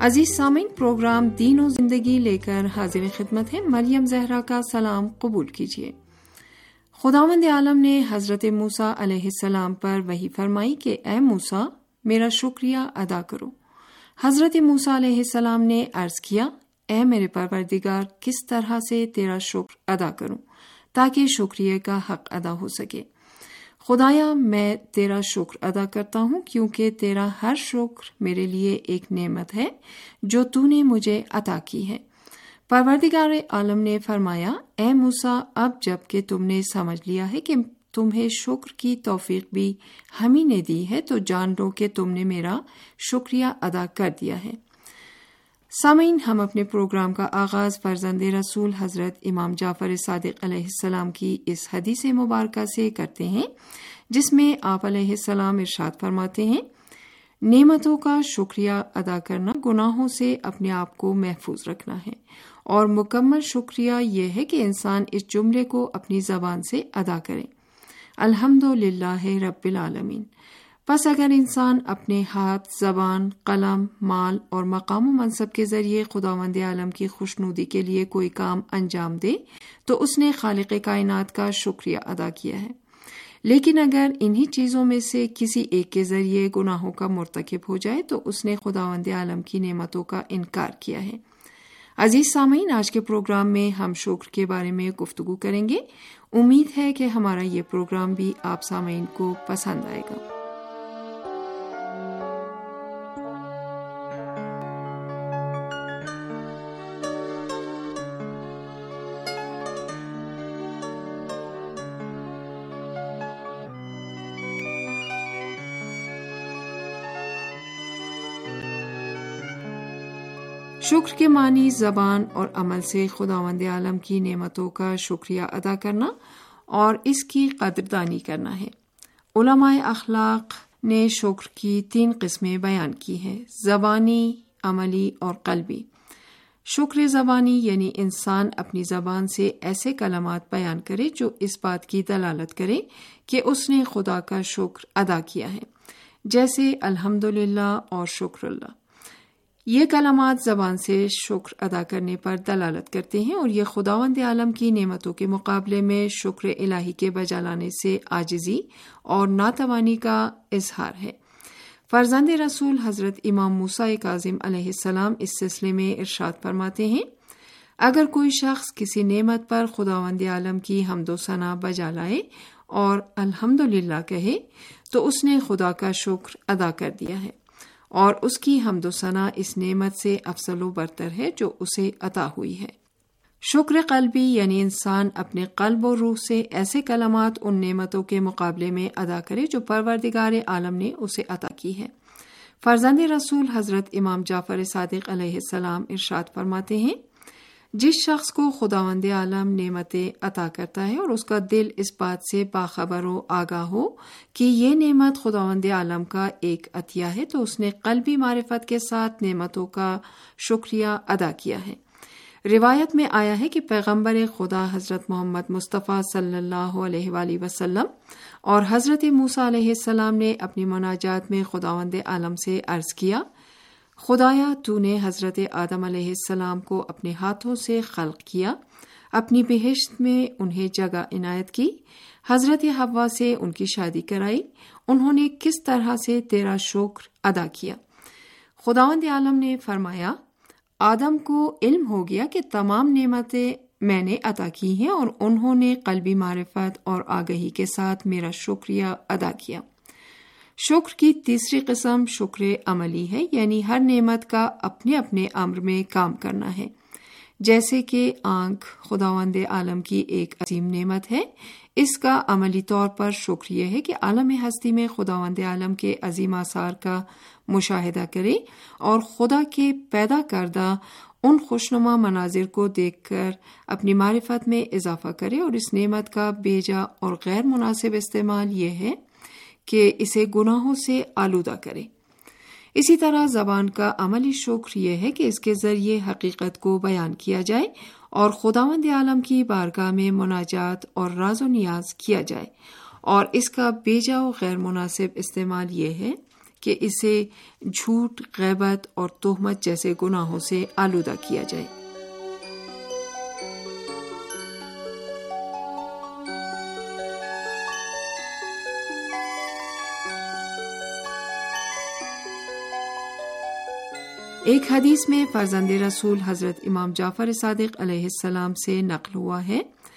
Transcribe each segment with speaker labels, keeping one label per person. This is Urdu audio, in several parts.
Speaker 1: عزیز سامعین، پروگرام دین و زندگی لے کر حاضر خدمت ہے۔ مریم زہرا کا سلام قبول کیجیے۔ خداوند عالم نے حضرت موسیٰ علیہ السلام پر وحی فرمائی کہ اے موسیٰ، میرا شکریہ ادا کرو۔ حضرت موسیٰ علیہ السلام نے عرض کیا، اے میرے پروردگار، کس طرح سے تیرا شکر ادا کروں تاکہ شکریہ کا حق ادا ہو سکے؟ خدایا، میں تیرا شکر ادا کرتا ہوں کیونکہ تیرا ہر شکر میرے لیے ایک نعمت ہے جو تو نے مجھے عطا کی ہے۔ پروردگار عالم نے فرمایا، اے موسیٰ، اب جب کہ تم نے سمجھ لیا ہے کہ تمہیں شکر کی توفیق بھی ہمیں نے دی ہے تو جان لو کہ تم نے میرا شکریہ ادا کر دیا ہے۔ سامعین، ہم اپنے پروگرام کا آغاز فرزند رسول حضرت امام جعفر صادق علیہ السلام کی اس حدیث مبارکہ سے کرتے ہیں، جس میں آپ علیہ السلام ارشاد فرماتے ہیں، نعمتوں کا شکریہ ادا کرنا گناہوں سے اپنے آپ کو محفوظ رکھنا ہے، اور مکمل شکریہ یہ ہے کہ انسان اس جملے کو اپنی زبان سے ادا کرے، الحمدللہ رب العالمین۔ پس اگر انسان اپنے ہاتھ، زبان، قلم، مال اور مقام و منصب کے ذریعے خداوند عالم کی خوشنودی کے لیے کوئی کام انجام دے تو اس نے خالق کائنات کا شکریہ ادا کیا ہے۔ لیکن اگر انہی چیزوں میں سے کسی ایک کے ذریعے گناہوں کا مرتکب ہو جائے تو اس نے خداوند عالم کی نعمتوں کا انکار کیا ہے۔ عزیز سامعین، آج کے پروگرام میں ہم شکر کے بارے میں گفتگو کریں گے۔ امید ہے کہ ہمارا یہ پروگرام بھی آپ سامعین کو پسند آئے گا۔ شکر کے معنی زبان اور عمل سے خداوند عالم کی نعمتوں کا شکریہ ادا کرنا اور اس کی قدردانی کرنا ہے۔ علماء اخلاق نے شکر کی 3 قسمیں بیان کی ہیں، زبانی، عملی اور قلبی۔ شکر زبانی یعنی انسان اپنی زبان سے ایسے کلمات بیان کرے جو اس بات کی دلالت کرے کہ اس نے خدا کا شکر ادا کیا ہے، جیسے الحمدللہ اور شکر اللہ۔ یہ کلمات زبان سے شکر ادا کرنے پر دلالت کرتے ہیں اور یہ خداوند عالم کی نعمتوں کے مقابلے میں شکر الہی کے بجا لانے سے عاجزی اور ناتوانی کا اظہار ہے۔ فرزند رسول حضرت امام موسیٰ کاظم علیہ السلام اس سلسلے میں ارشاد فرماتے ہیں، اگر کوئی شخص کسی نعمت پر خداوند عالم کی حمد و ثنا بجا لائے اور الحمدللہ کہے تو اس نے خدا کا شکر ادا کر دیا ہے، اور اس کی حمد و ثنا اس نعمت سے افضل و برتر ہے جو اسے عطا ہوئی ہے۔ شکر قلبی یعنی انسان اپنے قلب و روح سے ایسے کلمات ان نعمتوں کے مقابلے میں ادا کرے جو پروردگار عالم نے اسے عطا کی ہے۔ فرزند رسول حضرت امام جعفر صادق علیہ السلام ارشاد فرماتے ہیں، جس شخص کو خداوند عالم نعمتیں عطا کرتا ہے اور اس کا دل اس بات سے باخبر و آگاہ ہو کہ یہ نعمت خداوند عالم کا ایک عطیہ ہے تو اس نے قلبی معرفت کے ساتھ نعمتوں کا شکریہ ادا کیا ہے۔ روایت میں آیا ہے کہ پیغمبر خدا حضرت محمد مصطفیٰ صلی اللہ علیہ وآلہ وسلم اور حضرت موسیٰ علیہ السلام نے اپنی مناجات میں خداوند عالم سے عرض کیا، خدایا، تو نے حضرت آدم علیہ السلام کو اپنے ہاتھوں سے خلق کیا، اپنی بہشت میں انہیں جگہ عنایت کی، حضرت حوا سے ان کی شادی کرائی، انہوں نے کس طرح سے تیرا شکر ادا کیا؟ خداوند عالم نے فرمایا، آدم کو علم ہو گیا کہ تمام نعمتیں میں نے عطا کی ہیں اور انہوں نے قلبی معرفت اور آگہی کے ساتھ میرا شکریہ ادا کیا۔ شکر کی تیسری قسم شکر عملی ہے، یعنی ہر نعمت کا اپنے اپنے امر میں کام کرنا ہے۔ جیسے کہ آنکھ خداوند عالم کی ایک عظیم نعمت ہے، اس کا عملی طور پر شکر یہ ہے کہ عالم ہستی میں خداوند عالم کے عظیم آثار کا مشاہدہ کرے اور خدا کے پیدا کردہ ان خوشنما مناظر کو دیکھ کر اپنی معرفت میں اضافہ کرے، اور اس نعمت کا بے جا اور غیر مناسب استعمال یہ ہے کہ اسے گناہوں سے آلودہ کرے۔ اسی طرح زبان کا عملی شکر یہ ہے کہ اس کے ذریعے حقیقت کو بیان کیا جائے اور خداوند عالم کی بارگاہ میں مناجات اور راز و نیاز کیا جائے، اور اس کا بے جا و غیر مناسب استعمال یہ ہے کہ اسے جھوٹ، غیبت اور تہمت جیسے گناہوں سے آلودہ کیا جائے۔ ایک حدیث میں فرزند رسول حضرت امام جعفر صادق علیہ السلام سے نقل ہوا ہے،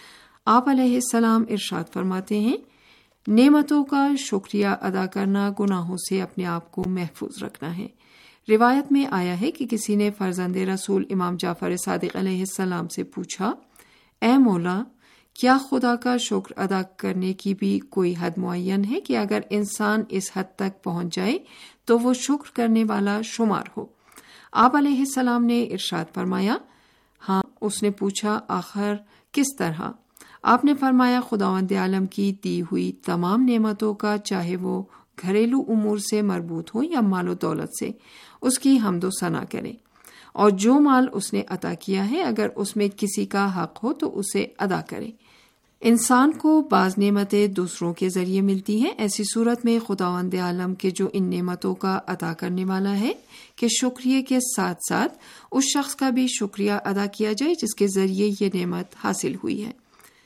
Speaker 1: آپ علیہ السلام ارشاد فرماتے ہیں، نعمتوں کا شکریہ ادا کرنا گناہوں سے اپنے آپ کو محفوظ رکھنا ہے۔ روایت میں آیا ہے کہ کسی نے فرزند رسول امام جعفر صادق علیہ السلام سے پوچھا، اے مولا، کیا خدا کا شکر ادا کرنے کی بھی کوئی حد معین ہے کہ اگر انسان اس حد تک پہنچ جائے تو وہ شکر کرنے والا شمار ہو؟ آپ علیہ السلام نے ارشاد فرمایا، ہاں۔ اس نے پوچھا، آخر کس طرح؟ آپ نے فرمایا، خداوند عالم کی دی ہوئی تمام نعمتوں کا، چاہے وہ گھریلو امور سے مربوط ہو یا مال و دولت سے، اس کی حمد و ثنا کرے، اور جو مال اس نے عطا کیا ہے اگر اس میں کسی کا حق ہو تو اسے ادا کرے۔ انسان کو بعض نعمتیں دوسروں کے ذریعے ملتی ہیں، ایسی صورت میں خداوند عالم کے جو ان نعمتوں کا عطا کرنے والا ہے کہ شکریہ کے ساتھ ساتھ اس شخص کا بھی شکریہ ادا کیا جائے جس کے ذریعے یہ نعمت حاصل ہوئی ہے۔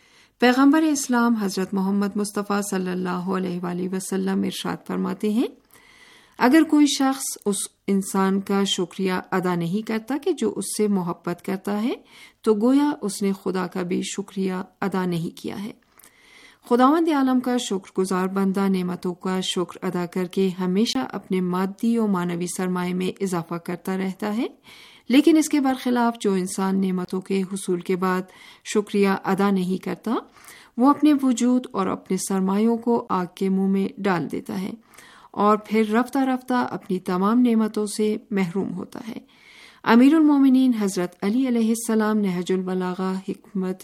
Speaker 1: پیغمبر اسلام حضرت محمد مصطفیٰ صلی اللہ علیہ وآلہ وسلم ارشاد فرماتے ہیں، اگر کوئی شخص اس انسان کا شکریہ ادا نہیں کرتا کہ جو اس سے محبت کرتا ہے تو گویا اس نے خدا کا بھی شکریہ ادا نہیں کیا ہے۔ خداوند عالم کا شکر گزار بندہ نعمتوں کا شکر ادا کر کے ہمیشہ اپنے مادی و معنوی سرمایہ میں اضافہ کرتا رہتا ہے، لیکن اس کے برخلاف جو انسان نعمتوں کے حصول کے بعد شکریہ ادا نہیں کرتا، وہ اپنے وجود اور اپنے سرمایوں کو آگ کے منہ میں ڈال دیتا ہے اور پھر رفتہ رفتہ اپنی تمام نعمتوں سے محروم ہوتا ہے۔ امیر المومنین حضرت علی علیہ السلام نہج البلاغہ حکمت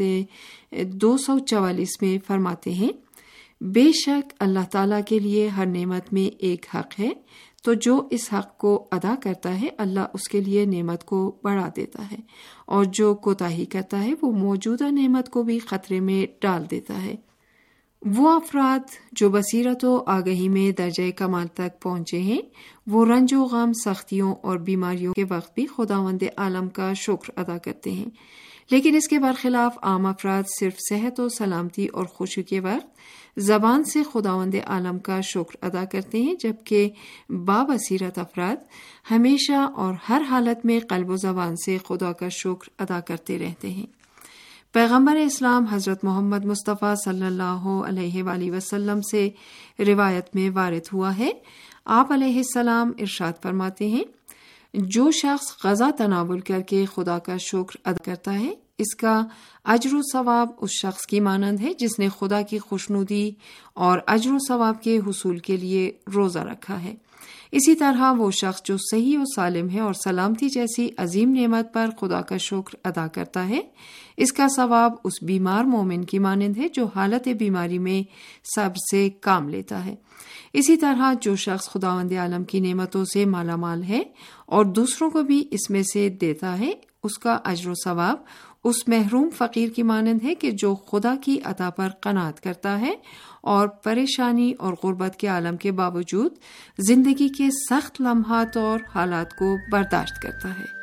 Speaker 1: 244 میں فرماتے ہیں، بے شک اللہ تعالیٰ کے لیے ہر نعمت میں ایک حق ہے، تو جو اس حق کو ادا کرتا ہے اللہ اس کے لیے نعمت کو بڑھا دیتا ہے، اور جو کوتاہی کرتا ہے وہ موجودہ نعمت کو بھی خطرے میں ڈال دیتا ہے۔ وہ افراد جو بصیرت و آگہی میں درجہ کمال تک پہنچے ہیں، وہ رنج و غم، سختیوں اور بیماریوں کے وقت بھی خداوند عالم کا شکر ادا کرتے ہیں، لیکن اس کے برخلاف عام افراد صرف صحت و سلامتی اور خوشی کے وقت زبان سے خداوند عالم کا شکر ادا کرتے ہیں، جبکہ بابصیرت افراد ہمیشہ اور ہر حالت میں قلب و زبان سے خدا کا شکر ادا کرتے رہتے ہیں۔ پیغمبر اسلام حضرت محمد مصطفیٰ صلی اللہ علیہ وآلہ وسلم سے روایت میں وارد ہوا ہے، آپ علیہ السلام ارشاد فرماتے ہیں، جو شخص غذا تناول کر کے خدا کا شکر ادا کرتا ہے، اس کا اجر و ثواب اس شخص کی مانند ہے جس نے خدا کی خوشنودی اور اجر و ثواب کے حصول کے لیے روزہ رکھا ہے۔ اسی طرح وہ شخص جو صحیح و سالم ہے اور سلامتی جیسی عظیم نعمت پر خدا کا شکر ادا کرتا ہے، اس کا ثواب اس بیمار مومن کی مانند ہے جو حالت بیماری میں صبر سے کام لیتا ہے۔ اسی طرح جو شخص خداوند عالم کی نعمتوں سے مالا مال ہے اور دوسروں کو بھی اس میں سے دیتا ہے، اس کا اجر و ثواب اس محروم فقیر کی مانند ہے کہ جو خدا کی عطا پر قناعت کرتا ہے اور پریشانی اور غربت کے عالم کے باوجود زندگی کے سخت لمحات اور حالات کو برداشت کرتا ہے۔